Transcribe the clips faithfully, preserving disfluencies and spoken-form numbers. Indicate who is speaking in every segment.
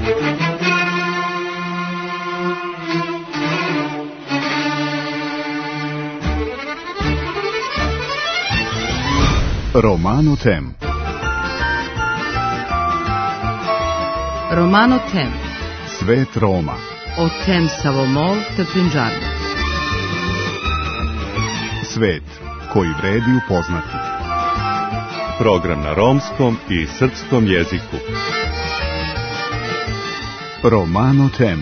Speaker 1: Romano Tem.
Speaker 2: Romano Tem.
Speaker 1: Svet Roma.
Speaker 2: O tem Savomol te Punjabi.
Speaker 1: Svet koji vredi upoznati.
Speaker 3: Program na romskom i srpskom jeziku.
Speaker 1: Romano Tem.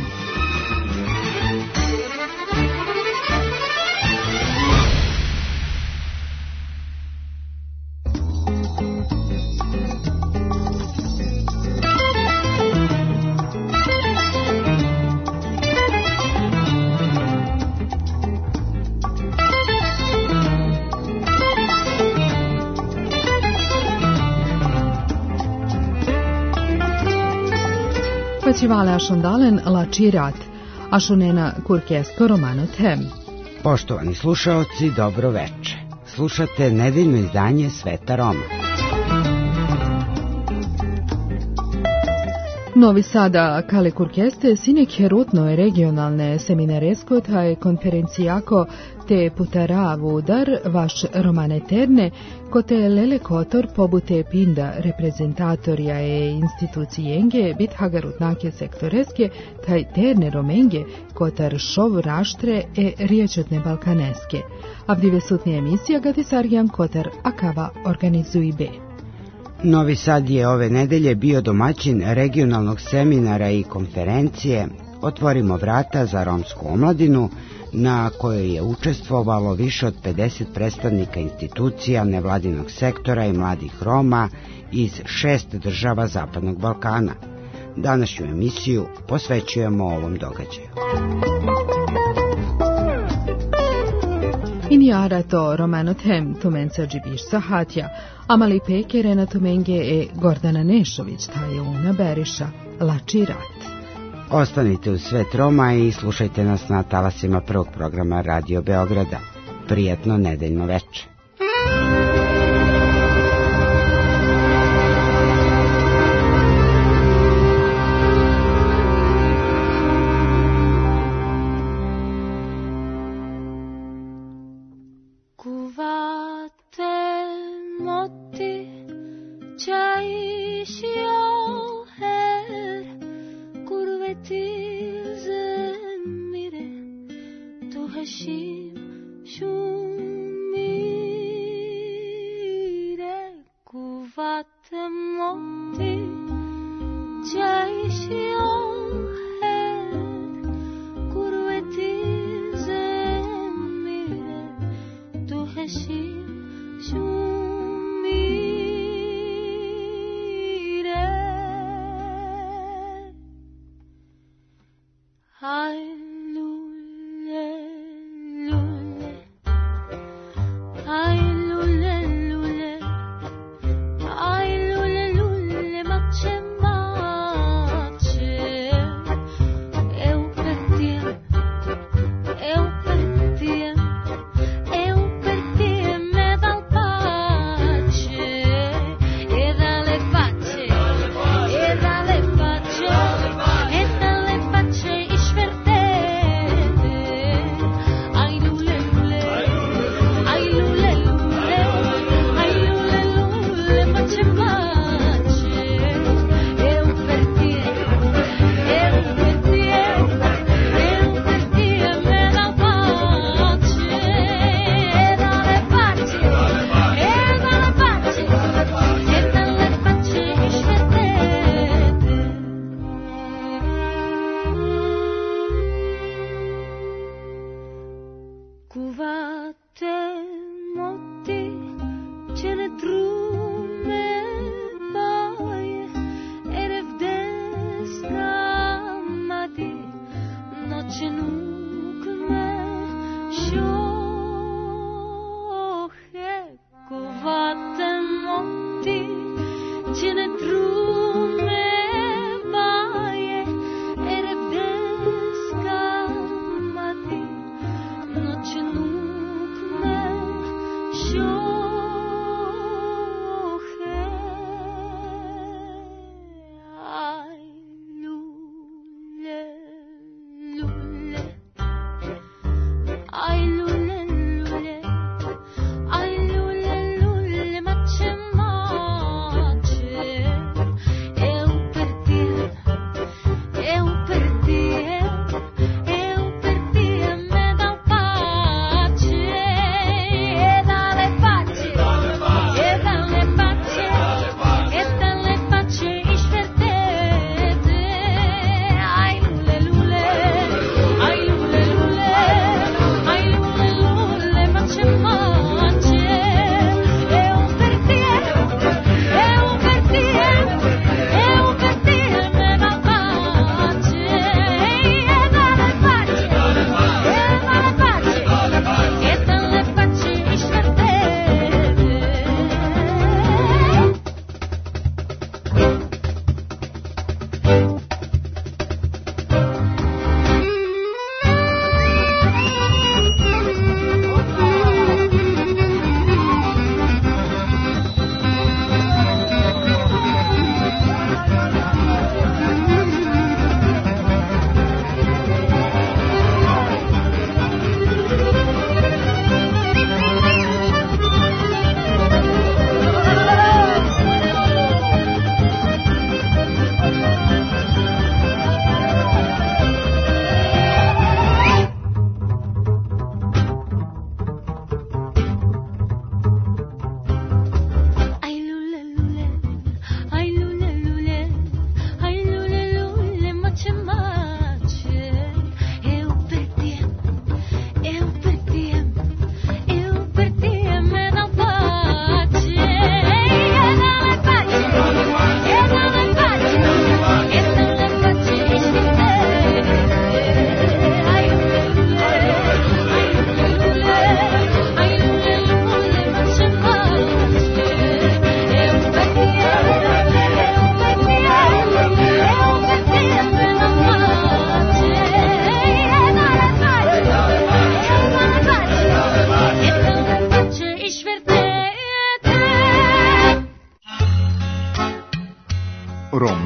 Speaker 4: Festival Ašondalen Lačirat, Ašunena Kurkesto Romano Tem.
Speaker 5: Poštovani slušaoci, dobro veče. Slušate nedeljno izdanje Sveta Roma.
Speaker 4: Novi Sada Kale Kurkeste sinek herutno regionalne seminaresko taj konferencijako te putara vudar vaš romane terne kote lele kotor pobute pinda reprezentatorija e institucijenge bit hagarutnake sektoreske taj terne romenge kotar šov raštre e riječetne balkaneske. Avdive sutnije emisija gatisarjan kotar akava organizuj be.
Speaker 5: Novi Sad je ove nedelje bio domaćin regionalnog seminara i konferencije Otvorimo vrata za romsku omladinu, na kojoj je učestvovalo više od pedeset predstavnika institucija nevladinog sektora i mladih Roma iz šest država Zapadnog Balkana. Današnju emisiju posvećujemo ovom događaju.
Speaker 4: Injara to Romano Tem tumenca džibiš sahatja, Amali Peke, Rena Tumenge e Gordana Nešović, ta je una beriša Lačirat.
Speaker 5: Ostanite u Svet Roma i slušajte nas na talasima prvog programa Radio Beograda. Prijatno nedeljno veče.
Speaker 6: Verte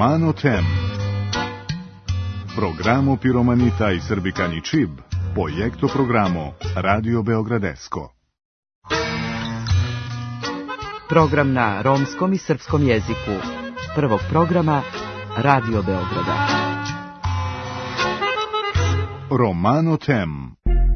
Speaker 1: Romano Tem. Programo Piromanita i Srbikani Čib, projekto programo Radio Beogradesko.
Speaker 2: Program na romskom i srpskom jeziku. Prvog programa Radio Beograda.
Speaker 1: Romano Tem.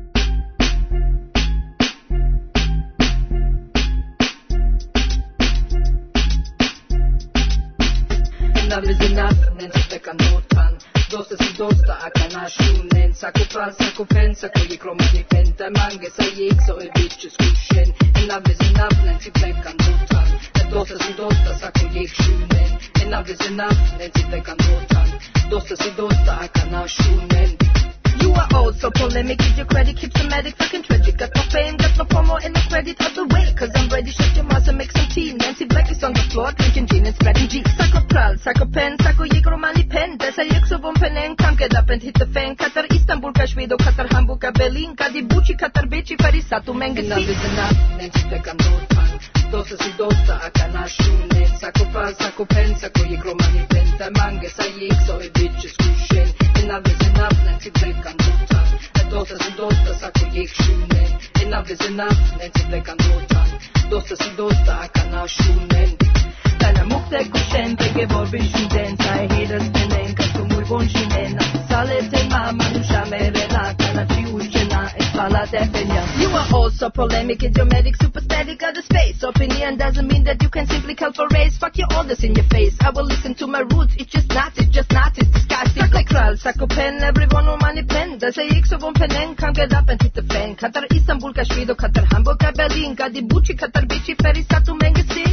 Speaker 6: Enough is enough, nen se teka notan. Dosta si dosta, a kanašu nen. Sako pral, sako pen, sako je kromani pen. Taj mange sa jek, so je bit će skušen. Enough is enough, nen si teka notan. Dosta si dosta, sako jek šunen. Enough is enough, nen si teka notan. Dosta si dosta, a kanašu nen. You are old, so polemic, is your credit, keep somatic, fucking tragic. Got no fame, got no promo, and no credit out the way. Cause I'm ready, shut your mouth and make some tea. Nancy Black is on the floor, drinking gin and spreading G. Sako pral, sako pen, sako jek romani pen. Desa jek sobom penen, come get up and hit the fan. Katar Istanbul, Kashvido, Katar Hamburg, Berlin. Kadi Bucci, Katar Beci, Farisatu, Mengesi. Enough is enough, Nancy Black and Norpan. Dosta si dosta, a kanašu nen. Sako pral, sako pen, sako jek romani pen. Taj mange sa jek, so je bit će skušen. Enough is enough, Nancy Black and Norpan. Dosta si dosta, sako jek šunen. Enough is enough, Nancy Black and Norpan. Dosta si dosta, a kanašu nen. Deiner Mucke kuschen, bege vorbischen den. Sei haters benen, kasko muy bon shinen. Salete mama, nu shamerena, kana chiushena, espala defenya. You are also polemic, idiomatic, superstatic, out of space. Opinion doesn't mean that you can simply call for race. Fuck your orders in your face. I will listen to my roots, it's just not, it's just not, it's disgusting. Sako kral, sako pen, everyone on money pen. Da se jek sobom penen, come get up and hit the fan. Katar Istanbul, Kashvido, Katar Hamburg, Berlin. Kadi Bucci, Katar Beci, Farisatu, Mengesi.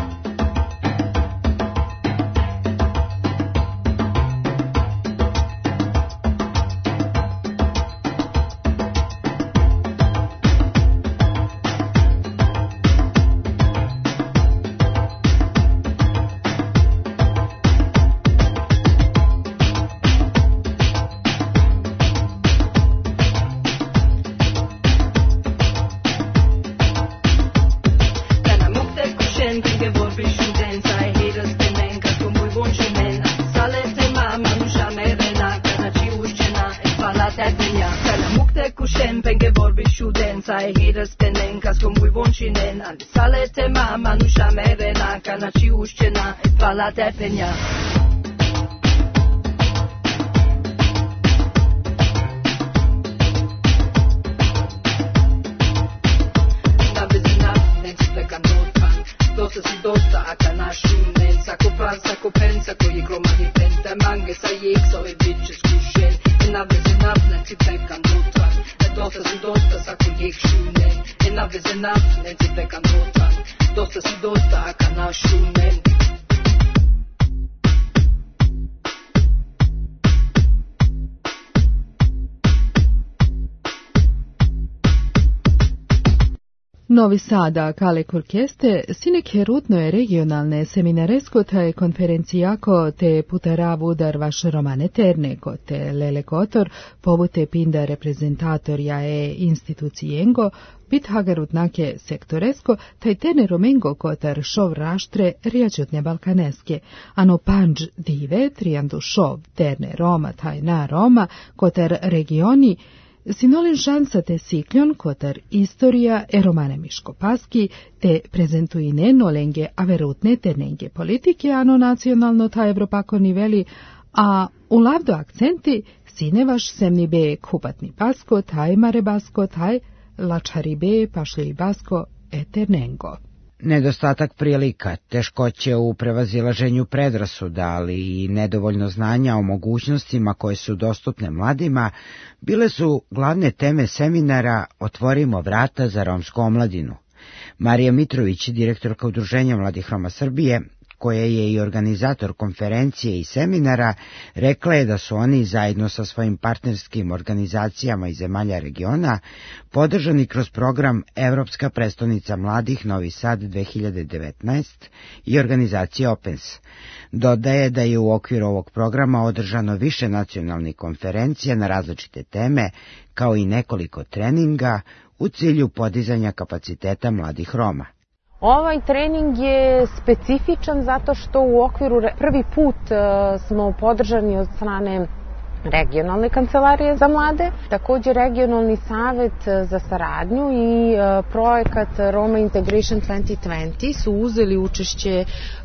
Speaker 6: Sai haters penen, kasko muy bon shinen. Andi salete mama, nu shamerena, kana chiushchena, espala defenya. Enough is enough, nen si teka notan. Dosta si dosta, a kanašu nen. Sako pral, sako pen, sako jek romani pen. Taj mange sa jek, so je bit će skušen. Enough is enough, nen si teka notan. Dosta si dosta, sako jek šunen. Enough is enough, nen si teka notan. Dosta si dosta, a kanašu nen.
Speaker 4: Novi Sada, Kalek Orkeste, sinek herutno regionalne seminaresko taj konferencijako te putarav udar vaš romane terneko te lele kotor povute pinda reprezentatorja e institucijengo bit hagarutnake sektoresko taj terne romengo kotar šov raštre rijačutnje balkaneske, ano panđ dive trijandu šov terne Roma taj na Roma kotar regioni Sinolin šansa te sikljon kotar istorija e romane miškopaski te prezentuine nolenge averutne ternenge politike ano nacionalno ta evropako niveli, a u lavdo akcenti sinevaš semni be kupatni pasko taj marebasko taj lačari be pašli basko eternengo.
Speaker 5: Nedostatak prilika, teškoće u prevazilaženju predrasuda, ali i nedovoljno znanja o mogućnostima koje su dostupne mladima, bile su glavne teme seminara Otvorimo vrata za romsku omladinu. Marija Mitrović, direktorka Udruženja mladih Roma Srbije, koja je i organizator konferencije i seminara, rekla je da su oni zajedno sa svojim partnerskim organizacijama iz zemalja regiona podržani kroz program Evropska prestonica mladih Novi Sad dve hiljade devetnaest i organizacije Opens. Dodaje da je u okviru ovog programa održano više nacionalnih konferencija na različite teme, kao i nekoliko treninga u cilju podizanja kapaciteta mladih Roma.
Speaker 7: Ovaj trening je specifičan zato što u okviru prvi put smo podržani od strane regionalne kancelarije za mlade, također regionalni savet za saradnju i projekat Roma Integration dvadeset dvadeset su uzeli učešće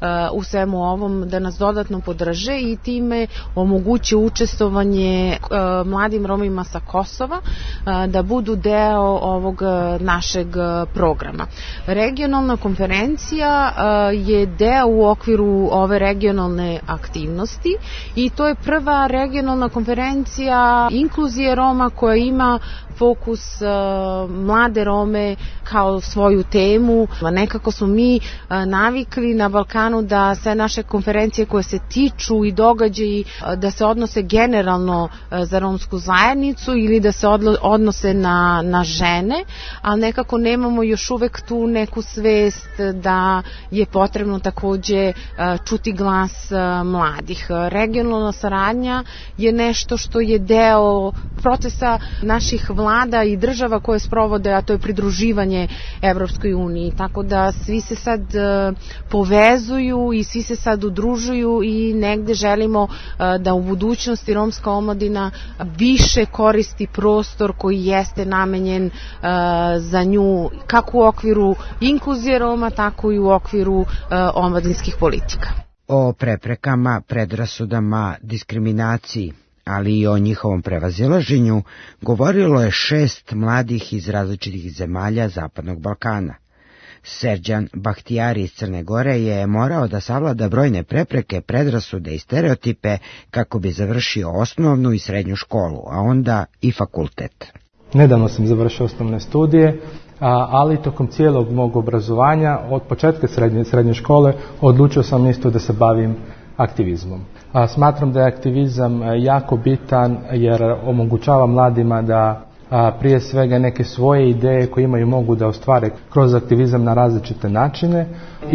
Speaker 7: u svemu ovom da nas dodatno podrže i time omoguće učestvovanje mladim Romima sa Kosova da budu deo ovog našeg programa. Regionalna konferencija je deo u okviru ove regionalne aktivnosti i to je prva regionalna konferencija konferencija inkluzije Roma koja ima fokus uh, mlade Rome kao svoju temu. Nekako smo mi uh, navikli na Balkanu da sve naše konferencije koje se tiču i događaji uh, da se odnose generalno uh, za romsku zajednicu ili da se odlo- odnose na, na žene, ali nekako nemamo još uvek tu neku svest da je potrebno takođe uh, čuti glas uh, mladih. Regionalna saradnja je nešto što je deo procesa naših vlada i država koje sprovode, a to je pridruživanje Evropskoj uniji. Tako da svi se sad uh, povezuju i svi se sad udružuju i negde želimo uh, da u budućnosti romska omladina više koristi prostor koji jeste namenjen uh, za nju, kako u okviru inkluzije Roma, tako i u okviru uh, omladinskih politika.
Speaker 5: O preprekama, predrasudama, diskriminaciji, ali i o njihovom prevazilaženju, govorilo je šest mladih iz različitih zemalja Zapadnog Balkana. Serđan Bahtijari iz Crne Gore je morao da savlada brojne prepreke, predrasude i stereotipe kako bi završio osnovnu i srednju školu, a onda i fakultet.
Speaker 8: Nedavno sam završio osnovne studije, ali tokom cijelog mog obrazovanja, od početka srednje, srednje škole, odlučio sam isto da se bavim aktivizmom. Smatram da je aktivizam jako bitan jer omogućava mladima da prije svega neke svoje ideje koje imaju mogu da ostvare kroz aktivizam na različite načine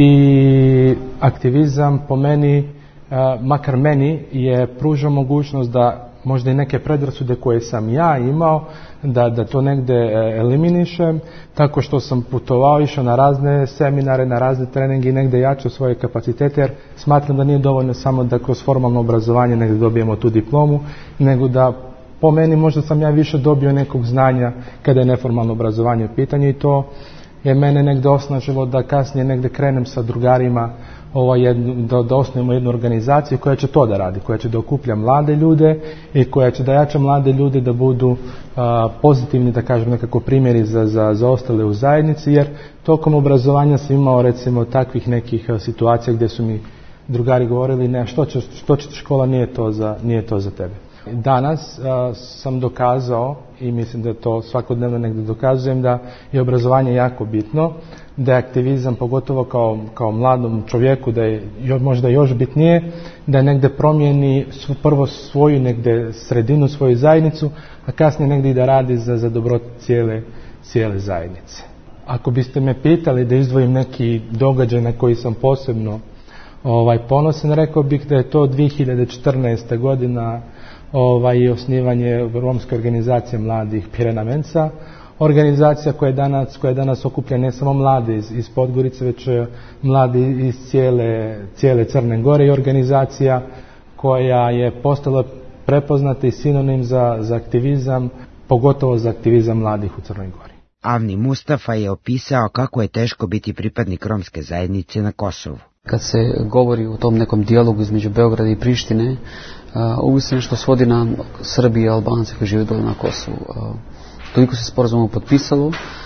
Speaker 8: i aktivizam po meni, makar meni, je pružao mogućnost da možda i neke predrasude koje sam ja imao, da, da to negde eliminišem, tako što sam putovao, išao na razne seminare, na razne treninge i negde jačao svoje kapacitete, jer smatram da nije dovoljno samo da kroz formalno obrazovanje negde dobijemo tu diplomu, nego da po meni možda sam ja više dobio nekog znanja kada je neformalno obrazovanje u pitanju i to je mene negde osnažilo da kasnije negde krenem sa drugarima ovo jednu, da, da osnovimo jednu organizaciju koja će to da radi, koja će da okuplja mlade ljude i koja će da jača mlade ljude da budu a, pozitivni, da kažem nekako primjeri za, za, za ostale u zajednici, jer tokom obrazovanja sam imao recimo takvih nekih a, situacija gdje su mi drugari govorili ne, što će, što će škola, nije to za, nije to za tebe. Danas a, sam dokazao i mislim da to svakodnevno negdje dokazujem da je obrazovanje jako bitno, da je aktivizam pogotovo kao, kao mladom čovjeku da je možda još bitnije da negdje promijeni prvo svoju negdje sredinu, svoju zajednicu, a kasnije negdje i da radi za, za dobro cijele, cijele zajednice. Ako biste me pitali da izdvojim neki događaj na koji sam posebno ovaj, ponosan, rekao bih da je to dvije hiljade četrnaeste godina ovaj, osnivanje romske organizacije mladih Pirenamenca, organizacija koja je danas, koja je danas okuplja ne samo mlade iz, iz Podgorice, već mladi iz cijele, cijele Crne Gore i organizacija koja je postala prepoznata i sinonim za, za aktivizam, pogotovo za aktivizam mladih u Crnoj Gori.
Speaker 5: Avni Mustafa je opisao kako je teško biti pripadnik romske zajednice na Kosovu.
Speaker 9: Kad se govori o tom nekom dijalogu između Beograda i Prištine, uh, uvijek se nešto svodi na Srbije i Albance koji žive dole na Kosovu. Uh, toliko se sporazuma potpisalo,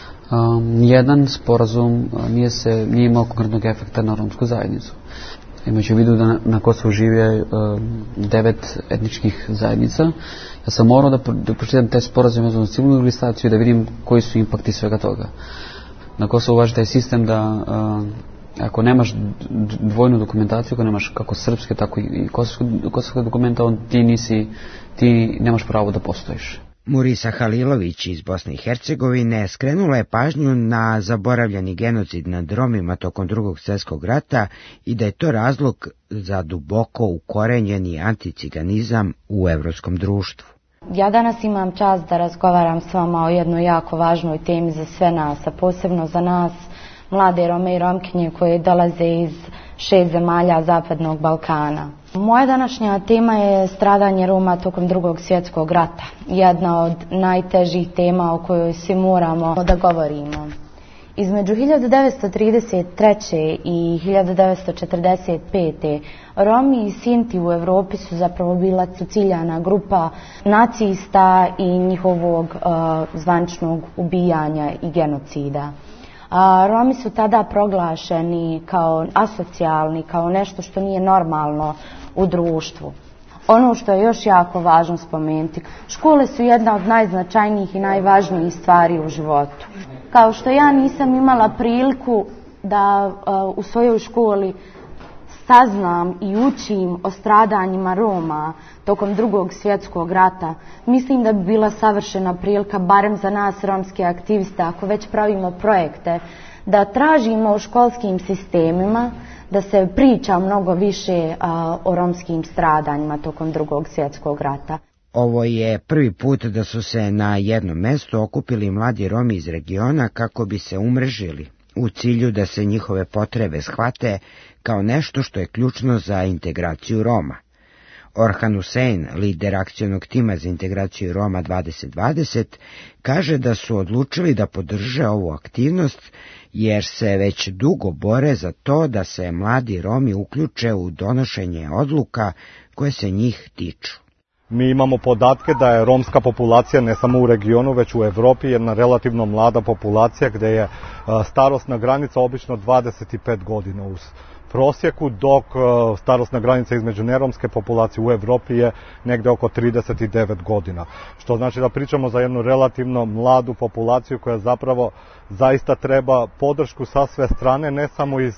Speaker 9: um, nijedan sporazum uh, nije, se, nije imao konkretnog efekta na romsku zajednicu. Imajući u vidu da na, na Kosovu žive uh, devet etničkih zajednica, ja sam morao da, da pročitam te sporazume za civilnu registraciju i da vidim koji su impakti svega toga. Na Kosovu važi taj sistem da uh, ako nemaš dvojnu dokumentaciju, ako nemaš kako srpske, tako i kosovske dokumenta, on ti nisi, ti nemaš pravo da postojiš.
Speaker 5: Murisa Halilović iz Bosne i Hercegovine skrenula je pažnju na zaboravljeni genocid nad Romima tokom Drugog svjetskog rata i da je to razlog za duboko ukorenjeni anticiganizam u evropskom društvu.
Speaker 10: Ja danas imam čast da razgovaram s vama o jednoj jako važnoj temi za sve nas, a posebno za nas mlade Rome i Romkinje koje dolaze iz šest zemalja Zapadnog Balkana. Moja današnja tema je stradanje Roma tokom Drugog svjetskog rata. Jedna od najtežih tema o kojoj svi moramo da govorimo. Između hiljadu devetsto trideset treće i hiljadu devetsto četrdeset pete. Romi i Sinti u Evropi su zapravo bila su ciljana grupa nacista i njihovog uh, zvaničnog ubijanja i genocida. A Romi su tada proglašeni kao asocijalni, kao nešto što nije normalno u društvu. Ono što je još jako važno spomenuti, škole su jedna od najznačajnijih i najvažnijih stvari u životu. Kao što ja nisam imala priliku da uh, u svojoj školi saznam i učim o stradanjima Roma tokom Drugog svjetskog rata, mislim da bi bila savršena prilika, barem za nas romske aktiviste, ako već pravimo projekte, da tražimo u školskim sistemima da se priča mnogo više a, o romskim stradanjima tokom Drugog svjetskog rata.
Speaker 5: Ovo je prvi put da su se na jednom mjestu okupili mladi Romi iz regiona kako bi se umrežili, u cilju da se njihove potrebe shvate kao nešto što je ključno za integraciju Roma. Orhan Hussein, lider akcionog tima za integraciju Roma dvadeset dvadeset, kaže da su odlučili da podrže ovu aktivnost jer se već dugo bore za to da se mladi Romi uključe u donošenje odluka koje se njih tiču.
Speaker 11: Mi imamo podatke da je romska populacija ne samo u regionu, već u Evropi jedna relativno mlada populacija gdje je starosna granica obično dvadeset pet godina u prosjeku, dok starosna granica između neromske populacije u Evropi je negdje oko trideset devet godina. Što znači da pričamo za jednu relativno mladu populaciju koja zapravo zaista treba podršku sa sve strane, ne samo iz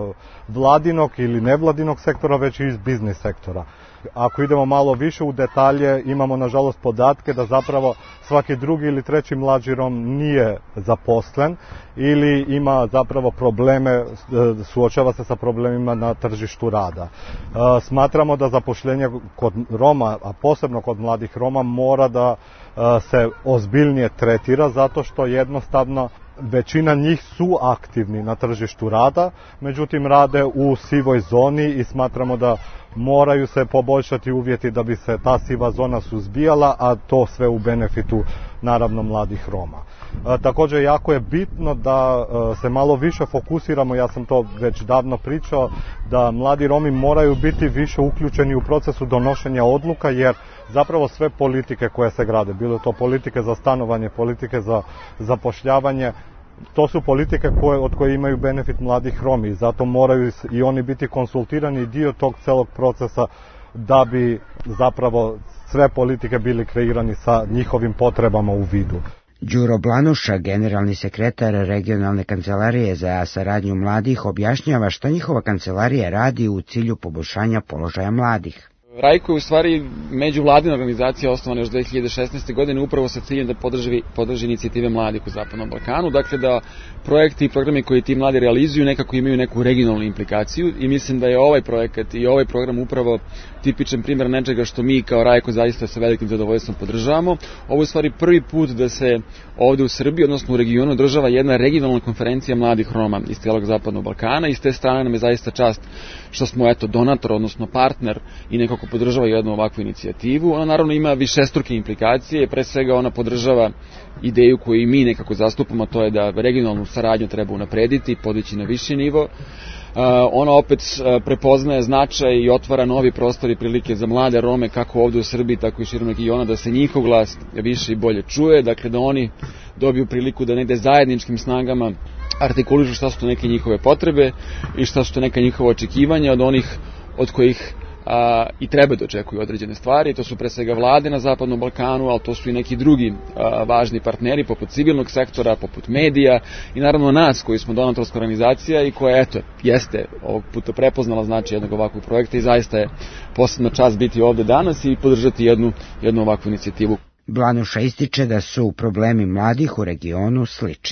Speaker 11: vladinog ili nevladinog sektora, već i iz biznis sektora. Ako idemo malo više u detalje, imamo nažalost podatke da zapravo svaki drugi ili treći mlađi Rom nije zaposlen ili ima zapravo probleme, suočava se sa problemima na tržištu rada. Smatramo da zapošljenje kod Roma, a posebno kod mladih Roma, mora da se ozbiljnije tretira zato što jednostavno većina njih su aktivni na tržištu rada, međutim rade u sivoj zoni i smatramo da moraju se poboljšati uvjeti da bi se ta siva zona suzbijala, a to sve u benefitu naravno mladih Roma. E, također jako je bitno da e, se malo više fokusiramo, ja sam to već davno pričao, da mladi Romi moraju biti više uključeni u procesu donošenja odluka, jer zapravo sve politike koje se grade, bilo to politike za stanovanje, politike za zapošljavanje, to su politike koje, od koje imaju benefit mladih Romi i zato moraju i oni biti konsultirani dio tog celog procesa da bi zapravo sve politike bili kreirani sa njihovim potrebama u vidu.
Speaker 5: Đuro Blanuša, generalni sekretar regionalne kancelarije za saradnju mladih, objašnjava šta njihova kancelarija radi u cilju poboljšanja položaja mladih.
Speaker 12: Rajko je u stvari međuvladina organizacija osnovana još dve hiljade šesnaeste. godine upravo sa ciljem da podrži, podrži inicijative mladih u Zapadnom Balkanu, dakle da projekti i programi koji ti mladi realizuju nekako imaju neku regionalnu implikaciju i mislim da je ovaj projekat i ovaj program upravo tipičan primjer nečega što mi kao Rajko zaista sa velikim zadovoljstvom podržavamo. Ovo je u stvari prvi put da se ovdje u Srbiji, odnosno u regionu, održava jedna regionalna konferencija mladih Roma iz cijelog Zapadnog Balkana i s te strane nam je zaista čast što smo eto donator, odnosno partner i nekako podržava jednu ovakvu inicijativu. Ona naravno ima višestruke implikacije, pre svega ona podržava ideju koju i mi nekako zastupamo, to je da regionalnu saradnju treba unaprediti i podići na viši nivo. Uh, ona opet uh, prepoznaje značaj i otvara novi prostor i prilike za mlade Rome kako ovdje u Srbiji, tako i širom regiona, da se njihov glas više i bolje čuje, dakle da oni dobiju priliku da negde zajedničkim snagama artikulišu šta su to neke njihove potrebe i šta su to neka njihova očekivanja od onih od kojih a, i treba da očekuju određene stvari. To su pre svega vlade na Zapadnom Balkanu, ali to su i neki drugi a, važni partneri poput civilnog sektora, poput medija i naravno nas koji smo donatorska organizacija i koja eto, jeste ovog puta prepoznala značaj jednog ovakvog projekta i zaista je posebna čast biti ovdje danas i podržati jednu, jednu ovakvu inicijativu.
Speaker 5: Blanuša ističe da su problemi mladih u regionu slični.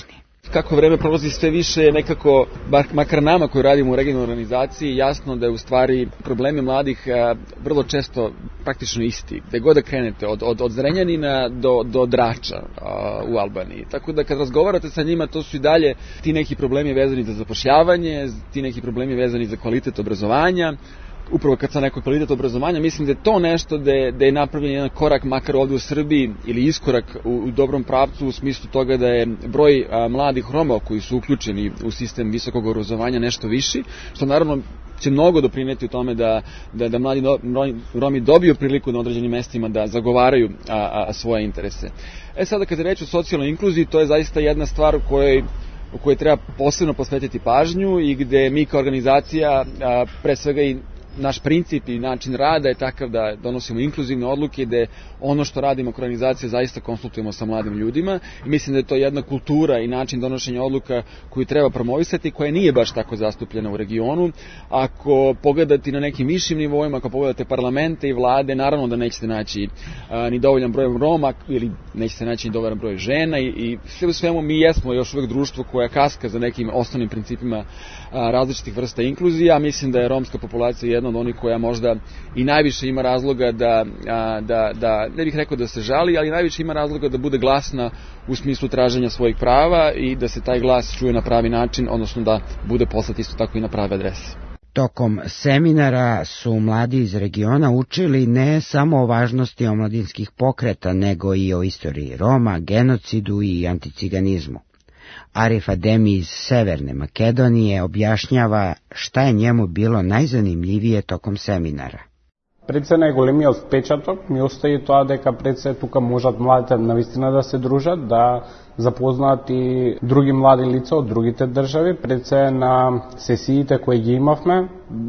Speaker 12: Kako vreme prolazi sve više je nekako, makar nama koji radimo u regionalnoj organizaciji, jasno da je u stvari problemi mladih vrlo često praktično isti. Gde god da krenete, od, od, od Zrenjanina do, do Drača a, u Albaniji. Tako da kad razgovarate sa njima, to su i dalje ti neki problemi vezani za zapošljavanje, ti neki problemi vezani za kvalitet obrazovanja. Upravo kad sam rekao kvalitet obrazovanja, mislim da je to nešto da je, da je napravljen jedan korak, makar ovdje u Srbiji, ili iskorak u, u dobrom pravcu u smislu toga da je broj a, mladih Roma koji su uključeni u sistem visokog obrazovanja nešto viši, što naravno će mnogo doprineti u tome da, da, da mladi do, Romi dobiju priliku na određenim mestima da zagovaraju a, a, svoje interese. E sada kad je reč o socijalnoj inkluziji, to je zaista jedna stvar u kojoj u kojoj treba posebno posvetiti pažnju i gde mi kao organizacija a, pre svega i naš princip i način rada je takav da donosimo inkluzivne odluke, da ono što radimo kao organizacija zaista konsultujemo sa mladim ljudima i mislim da je to jedna kultura i način donošenja odluka koju treba promovisati, koja nije baš tako zastupljena u regionu. Ako pogledate na nekim višim nivoima, ako pogledate parlamente i vlade, naravno da nećete naći a, ni dovoljan broj Roma ili nećete naći ni dovoljan broj žena i, i sve u svemu mi jesmo još uvek društvo koja kaska za nekim osnovnim principima a, različitih vrsta inkluzije, a mislim da je romska populacija jedna od onih koja možda i najviše ima razloga da, da, da, ne bih rekao da se žali, ali najviše ima razloga da bude glasna u smislu traženja svojih prava i da se taj glas čuje na pravi način, odnosno da bude poslat isto tako i na prave adrese.
Speaker 5: Tokom seminara su mladi iz regiona učili ne samo o važnosti omladinskih pokreta, nego i o istoriji Roma, genocidu i anticiganizmu. Arif Ademi iz Severne Makedonije objašnjava šta je njemu bilo najzanimljivije tokom seminara.
Speaker 13: Пред се најголемиот впечаток ми остави тоа дека пред се тука можат младите навистина да се дружат, да запознаат и други млади лица од другите држави. Пред се на сесиите кои ги имавме,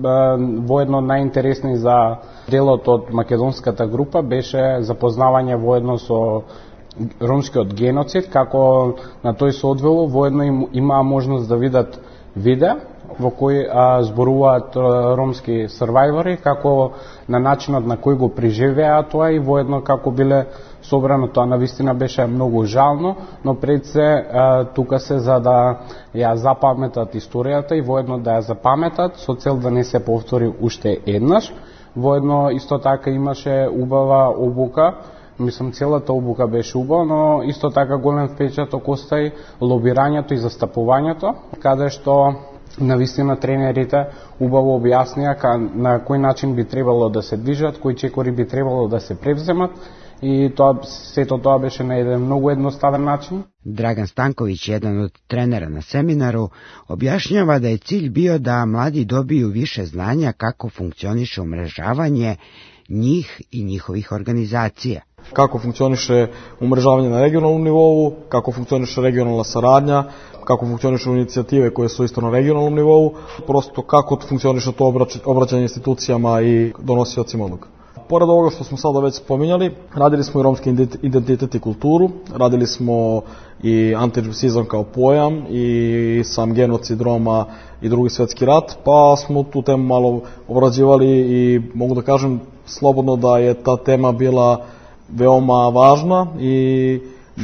Speaker 13: воедно најинтересни за делот од македонската група беше запознавање воедно со ромскиот геноцид, како на тој се одвело, воедно им имаа можност да видат видео во кои а, зборуваат а, ромски сурвајвори, како на начинот на кој го преживеа тоа и воедно како биле собрано. Тоа навистина беше многу жално, но пред се а, тука се за да ја запаметат историјата и воедно да ја запаметат со цел да не се повтори уште еднаш. Воедно исто така имаше убава обука. Мислам, целата обука беше убава, но исто така голем впечаток остави лобирањето и застапувањето, каде што навистина тренерите убаво објаснија на кој начин би требало да се движат, кои чекори би требало да се превземат и тоа, сето тоа беше на еден многу едноставен начин.
Speaker 5: Dragan Stanković, jedan od trenera na seminaru, objašnjava da je cilj bio da mladi dobiju više znanja kako funkcioniše umrežavanje njih i njihovih organizacija.
Speaker 14: Kako funkcioniše umrežavanje na regionalnom nivou, kako funkcioniše regionalna saradnja, kako funkcionišu inicijative koje su isto na regionalnom nivou, prosto kako funkcioniše to obraćanje institucijama i donosiocima odluka. Pored ovoga što smo sada već spominjali, radili smo i romski identitet i kulturu, radili smo i antirasizam kao pojam i sam genocid Roma i drugi svetski rat, pa smo tu temu malo obrađivali i mogu da kažem slobodno da je ta tema bila veoma važna i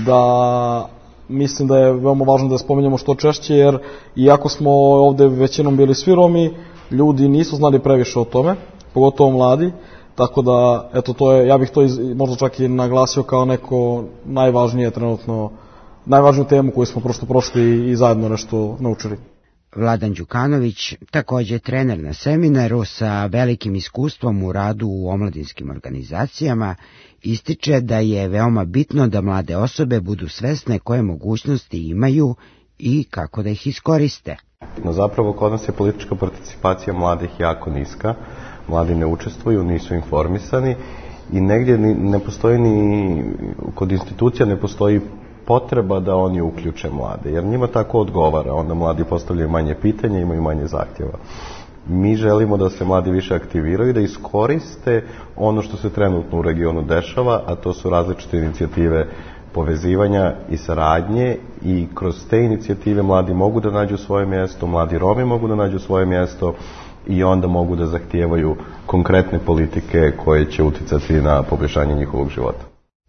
Speaker 14: da mislim da je veoma važno da je spominjemo što češće, jer iako smo ovde većinom bili svi Romi, ljudi nisu znali previše o tome, pogotovo mladi, tako da eto to je, ja bih to iz, možda čak i naglasio kao neko najvažnije trenutno, najvažniju temu koju smo prosto prošli i zajedno nešto naučili.
Speaker 5: Vladan Đukanović, takođe trener na seminaru sa velikim iskustvom u radu u omladinskim organizacijama, ističe da je veoma bitno da mlade osobe budu svesne koje mogućnosti imaju i kako da ih iskoriste.
Speaker 15: No zapravo kod nas je politička participacija mladih jako niska, mladi ne učestvuju, nisu informisani i negdje ne postoji ni, kod institucija ne postoji potreba da oni uključe mlade, jer njima tako odgovara, onda mladi postavljaju manje pitanja, imaju manje zahtjeva. Mi želimo da se mladi više aktiviraju, da iskoriste ono što se trenutno u regionu dešava, a to su različite inicijative povezivanja i saradnje i kroz te inicijative mladi mogu da nađu svoje mjesto, mladi Romi mogu da nađu svoje mjesto i onda mogu da zahtijevaju konkretne politike koje će uticati na poboljšanje njihovog života.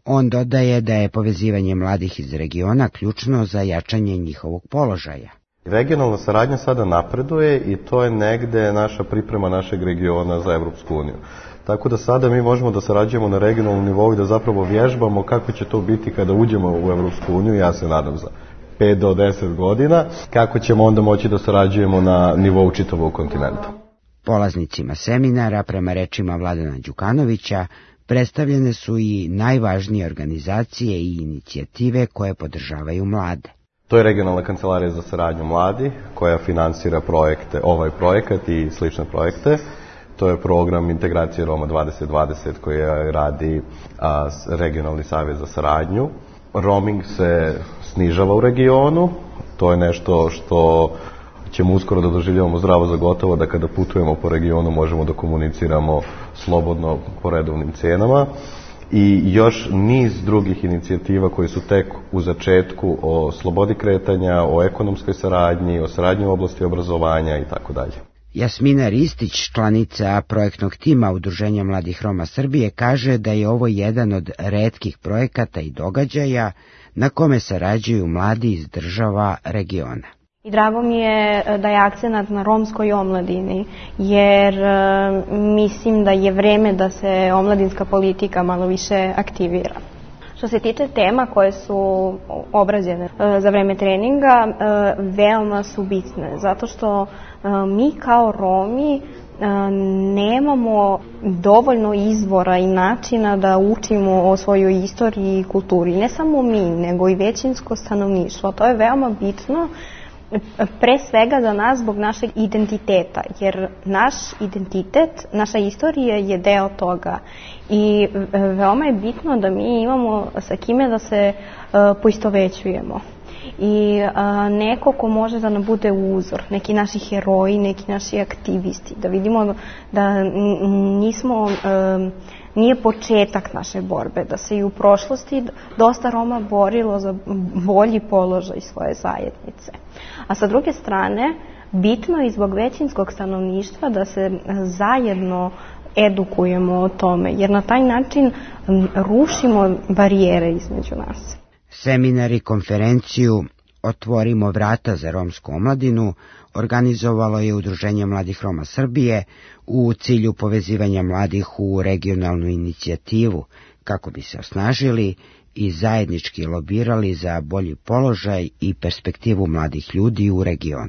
Speaker 5: On dodaje da je povezivanje mladih iz regiona ključno za jačanje njihovog položaja.
Speaker 15: Regionalna saradnja sada napreduje i to je negde naša priprema našeg regiona za Evropsku uniju. Tako da sada mi možemo da sarađujemo na regionalnom nivou i da zapravo vježbamo kako će to biti kada uđemo u Evropsku uniju, ja se nadam za pet do deset godina, kako ćemo onda moći da sarađujemo na nivou čitavog kontinenta.
Speaker 5: Polaznicima seminara, prema rečima Vladana Đukanovića, predstavljene su i najvažnije organizacije i inicijative koje podržavaju mlade.
Speaker 15: To je Regionalna kancelarija za saradnju mladih koja finansira projekte, ovaj projekat i slične projekte. To je program Integracije Roma dvadeset dvadeset koji radi a, Regionalni savez za saradnju. Roaming se snižava u regionu, to je nešto što ćemo uskoro da doživljavamo zdravo za gotovo, da kada putujemo po regionu možemo da komuniciramo slobodno po redovnim cenama. I još niz drugih inicijativa koji su tek u začetku o slobodi kretanja, o ekonomskoj saradnji, o saradnji u oblasti obrazovanja i tako dalje.
Speaker 5: Jasmina Ristić, članica projektnog tima Udruženja mladih Roma Srbije, kaže da je ovo jedan od retkih projekata i događaja na kome sarađuju mladi iz država regiona.
Speaker 16: I drago mi je da je akcenat na romskoj omladini, jer mislim da je vreme da se omladinska politika malo više aktivira. Što se tiče tema koje su obrađene za vreme treninga, veoma su bitne, zato što mi kao Romi nemamo dovoljno izvora i načina da učimo o svojoj istoriji i kulturi. Ne samo mi, nego i većinsko stanovništvo. To je veoma bitno, pre svega za nas zbog našeg identiteta, jer naš identitet, naša istorija je deo toga i veoma je bitno da mi imamo sa kime da se poistovećujemo. I a, neko ko može da nam bude uzor, neki naši heroji, neki naši aktivisti, da vidimo da nismo, a, nije početak naše borbe, da se i u prošlosti dosta Roma borilo za bolji položaj svoje zajednice. A sa druge strane, bitno je i zbog većinskog stanovništva da se zajedno edukujemo o tome, jer na taj način rušimo barijere između nas.
Speaker 5: Seminar i konferenciju Otvorimo vrata za romsku omladinu organizovalo je Udruženje mladih Roma Srbije u cilju povezivanja mladih u regionalnu inicijativu kako bi se osnažili i zajednički lobirali za bolji položaj i perspektivu mladih ljudi u regionu.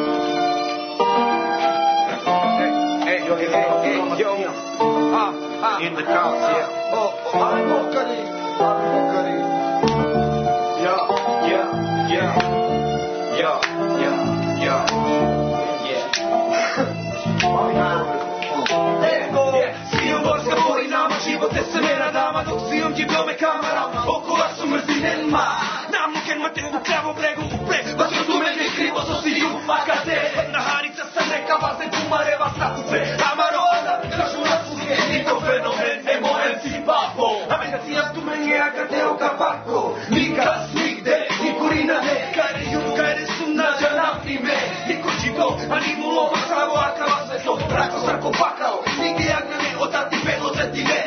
Speaker 17: Te se ne radama dok si on ti dome kamerama oko vas su mrzinenma nam nuken mate u pravo bregu upre vas razumete krivo so si ju fakate na hanica sam neka vas ne kumareva statuce amaro kažu nas u je to fenomen emo en si papo a me si ja tu menge akateo kapako nikas nigde nikurina ne kare ju kare sunna janafi me niko čito ani mulo masavo akava sve to brako sarko pakao nigde akane otati pelo zeti ne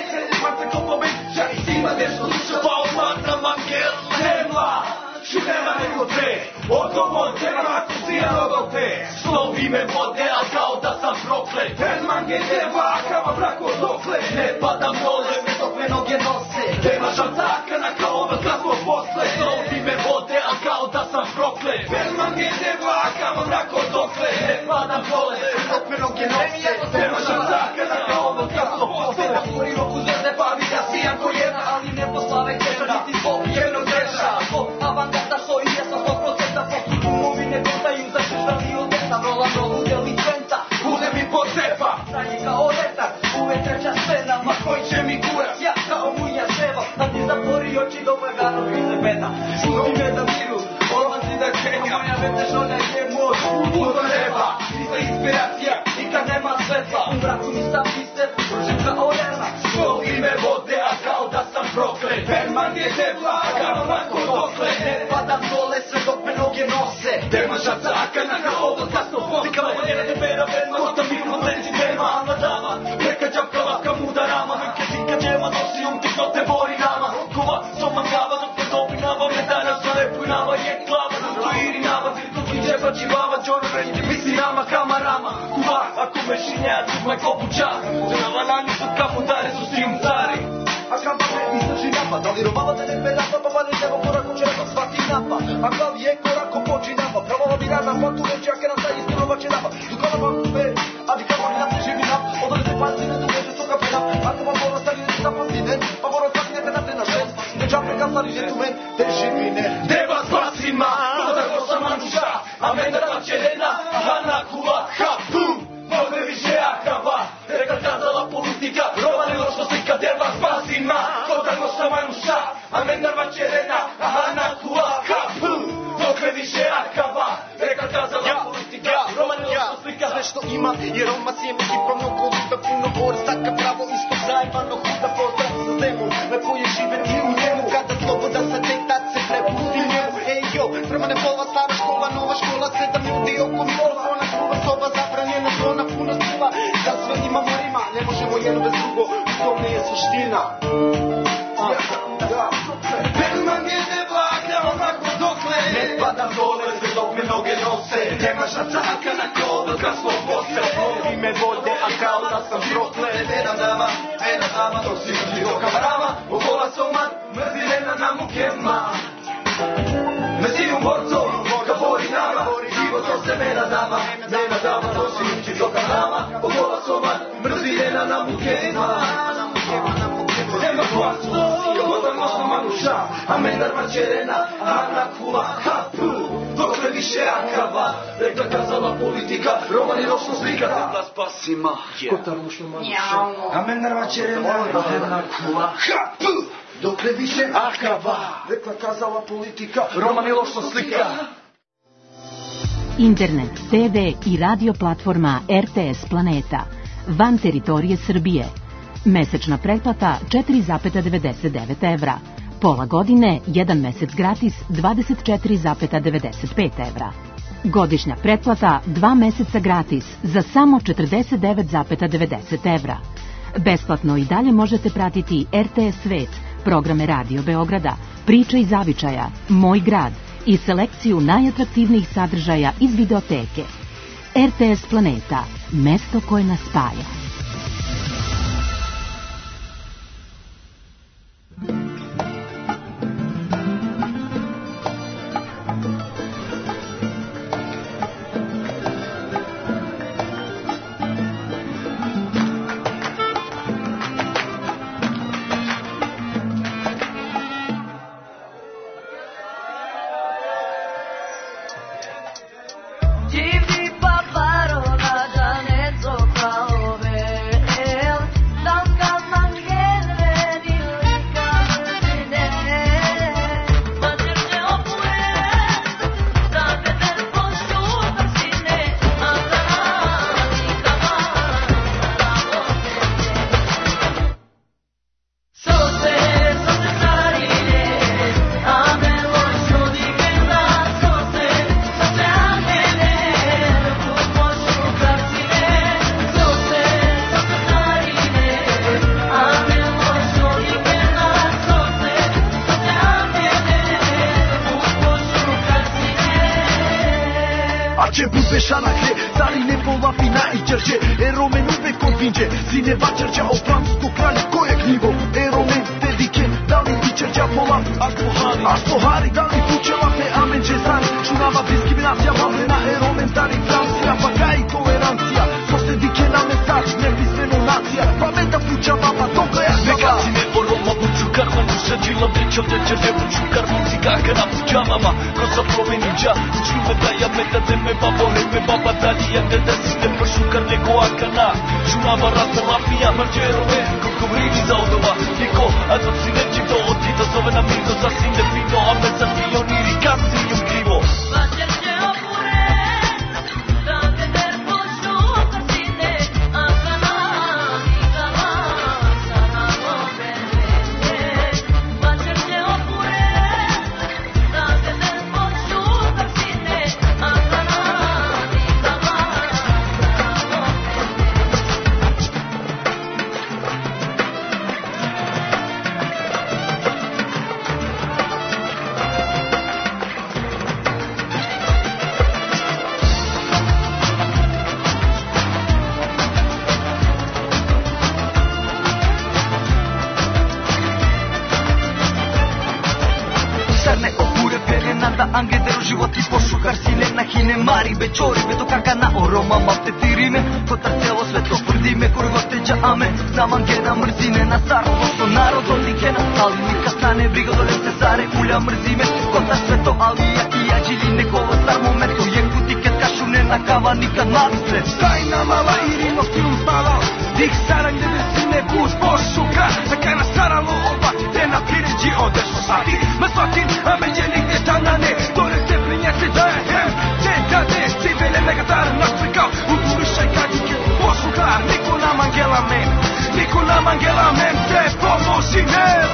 Speaker 17: ima nešto duša pa odmatra mangel nema ši nema nego te odgovor tema ako si ja rodao te slovi me vode al kao da sam proklet ten mange deva kava brako dokle ne padam dole me dok me noge nose nema šantaka na kao ova kako posle slovi me vode al kao da sam proklet ten mange deva kava brako dokle ne padam dole me dok me noge nose nema šantaka na kao ova kako posle uri roku zrde bavi da si jako jedna ali ne poslave keša niti svog jednog deša svog avangata što i jesam sto procenta poput umovi ne pitaju za šeštani od deta rola novu delikventa bude mi pocepa stanje kao letak uvek treća scena ma koji će mi kurac ja kao munja seba da ti zatvori oči do vagano krize beda šuti me da miru odlazi da kenja moja vete šolja je moć budo neba nisa inspiracija nikad nema svetla u braku mi sam pister pružim kao lena slovi me vode a kao da sam proklet Herman je tebla, kao lako dokle ne padam dole sve dok me noge nose Dema šataka na kao ovo kasno posle kao njene tebera venma Kota mirno leđi tema, alna dama Neka džapka laka muda rama Neke zika djema nosi um ti što te bori nama Kova mai kopuća Žena lanju pod kapu dare su svi umcari A kampa me istraži napa Da li robava da ne berapa Pa vali nebo korak uče da svati napa A glavi je korak ko poči napa Pravova bi rana pa tu reći Ake nam taj istinova će napa Dukala vam kupe A di kao ni nam se živi nap Odali se palcine do veže toga pena Ako vam mora stari ne sa pasine Pa mora stari ne penate na šest Ne čapne ka stari ne tu men Te živine Deva spasima Koda ko sam manča A mene da čerena Hana kula hapu Mogli više akava Rekad kazala politika Roman je lošno slika Deva spasima Koda ko sam manča A mene da čerena Hana kula hapu Mogli više akava Rekad kazala politika Roman je lošno slika Sve što ima je Roma sjeme Kipa mnogo luta puno borstaka Pravo isto zajebano huda pozdrav sa zemom Lepo je živeti u njemu Kada sloboda sa tek tad se prepusti njemu Ej jo, prema ne pola stara škola Nova škola, sedam ljudi oko mikrofona Kluba soba, zabranjena zona, puno sila Da sve imamo rima, ne možemo jedno bez drugo U tome je suština Berman je ne vlagnja onako dokle Ne spadam dole sve dok me noge nose Nema šacaka na kolo kad smo posle Novi me vode, a kao da sam prokle Vera dama, vera dama, dok si uđi do kamarama Okola soman, mrzirena na mukema Mesiju morco, govori nama Život to se mena dama, mena dama Dok si uđi do kamarama Okola soman, mrzirena na mukema Nema kvarcu, Jogoda nošna manuša A mendar mačerena, Ana kula hapu Dokle više akava Rekla kazala politika Roman je nošno slika Debla spasima Kota nošna manuša A mendar mačerena, Ana kula hapu Dokle više akava Rekla kazala politika Roman je nošno slika
Speaker 18: Internet, te ve i radio platforma er te es Planeta van teritorije Srbije. Mesečna pretplata četiri zarez devedeset devet evra. Pola godine, jedan mesec gratis dvadeset četiri zarez devedeset pet evra. Godišnja pretplata dva meseca gratis za samo četrdeset devet zarez devedeset evra. Besplatno i dalje možete pratiti er te es Svet, programe Radio Beograda, Priče iz zavičaja, Moj grad i selekciju najatraktivnijih sadržaja iz videoteke. er te es Planeta, mesto koje nas spaja.
Speaker 17: angedero životi pošukar sine na hine mari bečori beto kakana oroma mapte tirime kotar celo sveto tvrdime kurgo teđa ame na mangena mrzine na saro pošto narod odlikena ali nikad stane briga dole se zare ulja mrzime kotar sveto alija i ađili nekovo star momento je kutiket kašune na kava nikad mali se staj na mala irino film spala dik sarang de sine bus pošukar sakana saralo oba te na priređi odešlo sati ma svatin ame je nigde tanane dole te prinjese da je hem te da ne civile megatar nas prikao u duvišaj kadike pošukar niko nam angela men niko nam angela men te pomoži nel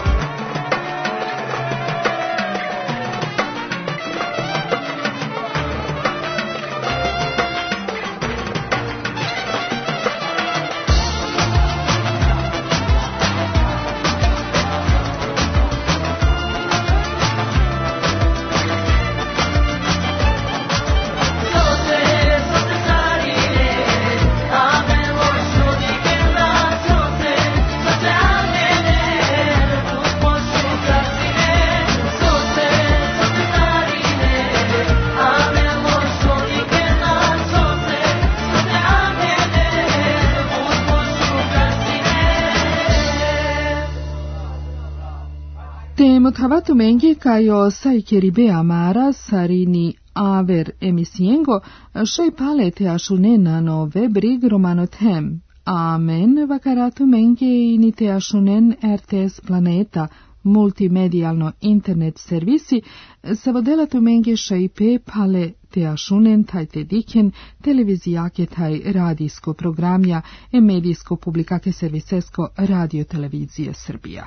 Speaker 4: Mothavato menge kajo saikeribe amara sarini aver emisiengo shai palete ashunena no webrig romanothem. Amen vakaratu menge inite ashunen R T S Planeta multimedijalno internet servisi savodelatu menge shai pe pale te ashunen taj te diken televizijake taj radijsko programja e medijsko publikake servisesko radio televizije Srbija.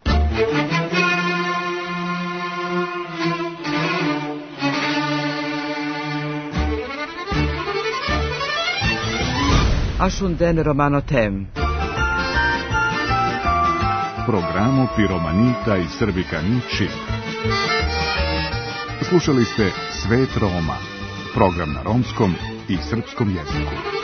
Speaker 2: Ashunden Romanothem.
Speaker 1: Programo Piromanita i Srbikani Čib. Slušali ste Svet Roma, program na romskom i srpskom jeziku.